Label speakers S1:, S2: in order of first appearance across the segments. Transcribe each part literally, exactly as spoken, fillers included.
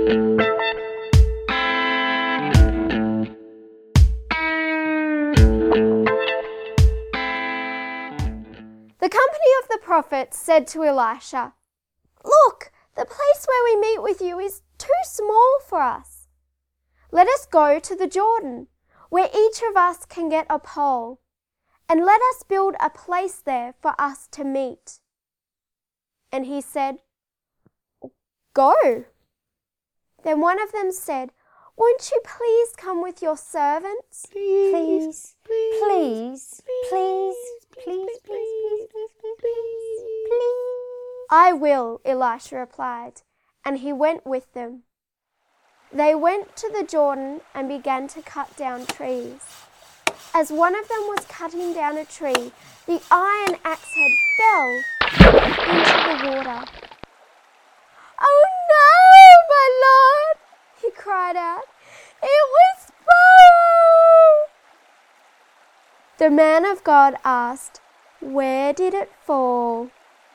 S1: The company of the prophets said to Elisha, "Look, the place where we meet with you is too small for us. Let us go to the Jordan, where each of us can get a pole, and let us build a place there for us to meet." And he said, "Go." Then one of them said, "Won't you please come with your servants?"
S2: Please, please, please, please, please, please, please, please.
S1: "I will," Elisha replied, and he went with them. They went to the Jordan and began to cut down trees. As one of them was cutting down a tree, the iron axe head fell into the water. "Oh no, my Lord!" he cried out. "It was borrowed!" The man of God asked, "Where did it fall?"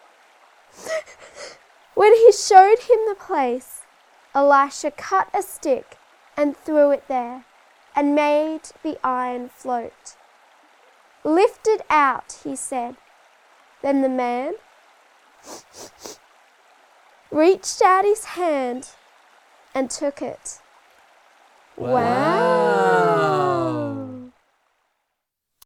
S1: When he showed him the place, Elisha cut a stick and threw it there, and made the iron float. "Lift it out," he said. Then the man reached out his hand and took it.
S2: Wow!